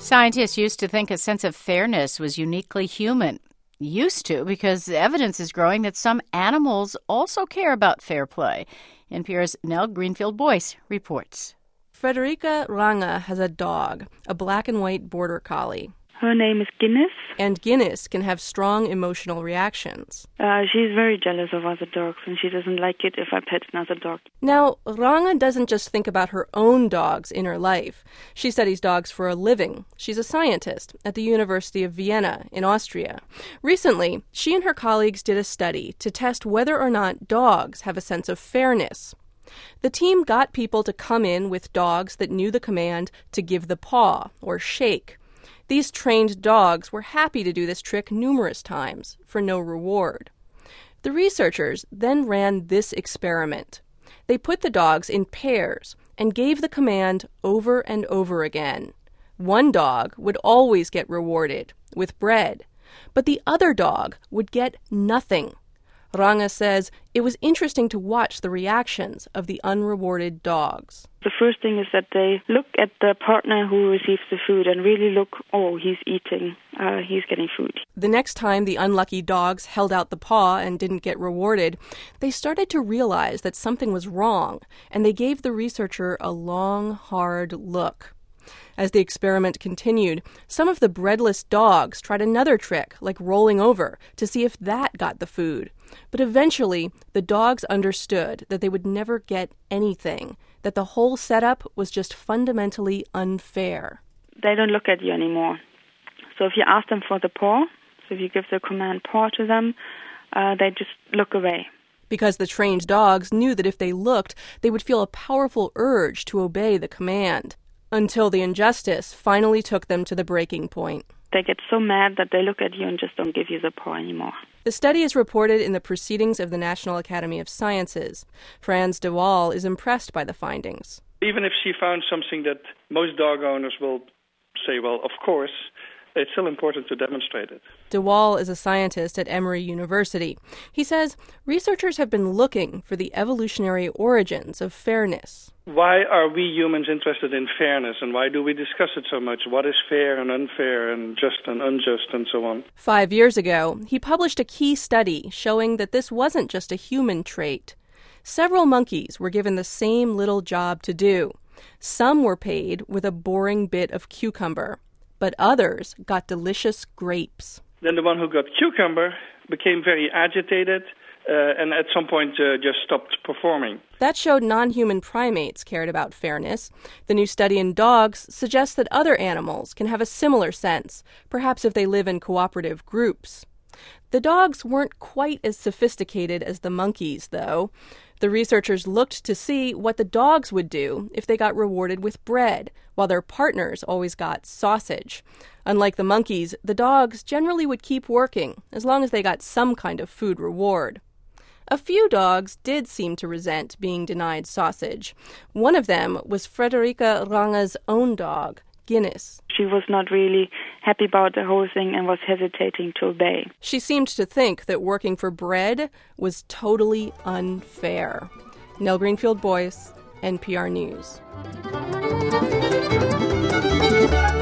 Scientists used to think a sense of fairness was uniquely human. Used to, because evidence is growing that some animals also care about fair play. NPR's Nell Greenfield-Boyce reports. Frederica Range has a dog, a black and white border collie. Her name is Guinness. And Guinness can have strong emotional reactions. She's very jealous of other dogs, and she doesn't like it if I pet another dog. Now, Range doesn't just think about her own dog's inner life. She studies dogs for a living. She's a scientist at the University of Vienna in Austria. Recently, she and her colleagues did a study to test whether or not dogs have a sense of fairness. The team got people to come in with dogs that knew the command to give the paw or shake. These trained dogs were happy to do this trick numerous times for no reward. The researchers then ran this experiment. They put the dogs in pairs and gave the command over and over again. One dog would always get rewarded with bread, but the other dog would get nothing. Range says it was interesting to watch the reactions of the unrewarded dogs. The first thing is that they look at the partner who receives the food and really look, oh, he's eating, he's getting food. The next time the unlucky dogs held out the paw and didn't get rewarded, they started to realize that something was wrong, and they gave the researcher a long, hard look. As the experiment continued, some of the breadless dogs tried another trick, like rolling over, to see if that got the food. But eventually, the dogs understood that they would never get anything, that the whole setup was just fundamentally unfair. They don't look at you anymore. So if you ask them for the paw, so if you give the command paw to them, they just look away. Because the trained dogs knew that if they looked, they would feel a powerful urge to obey the command. Until the injustice finally took them to the breaking point. They get so mad that they look at you and just don't give you the paw anymore. The study is reported in the Proceedings of the National Academy of Sciences. Frans de Waal is impressed by the findings. Even if she found something that most dog owners will say, well, of course, it's still important to demonstrate it. De Waal is a scientist at Emory University. He says researchers have been looking for the evolutionary origins of fairness. Why are we humans interested in fairness, and why do we discuss it so much? What is fair and unfair and just and unjust and so on? 5 years ago, he published a key study showing that this wasn't just a human trait. Several monkeys were given the same little job to do. Some were paid with a boring bit of cucumber, but others got delicious grapes. Then the one who got cucumber became very agitated and at some point just stopped performing. That showed non-human primates cared about fairness. The new study in dogs suggests that other animals can have a similar sense, perhaps if they live in cooperative groups. The dogs weren't quite as sophisticated as the monkeys, though. The researchers looked to see what the dogs would do if they got rewarded with bread, while their partners always got sausage. Unlike the monkeys, the dogs generally would keep working as long as they got some kind of food reward. A few dogs did seem to resent being denied sausage. One of them was Frederica Range's own dog, Guinness. She was not really happy about the whole thing and was hesitating to obey. She seemed to think that working for bread was totally unfair. Nell Greenfield-Boyce, NPR News.